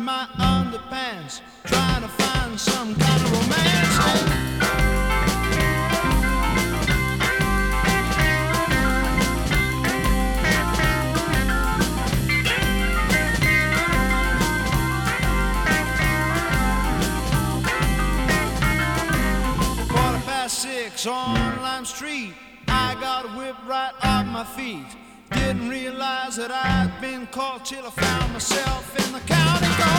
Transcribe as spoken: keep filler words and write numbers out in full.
my underpants, trying to find some kind of romance. Quarter past six on Lime Street, I got a whip right off my feet. Didn't realize that I'd been caught till I found myself in the county court.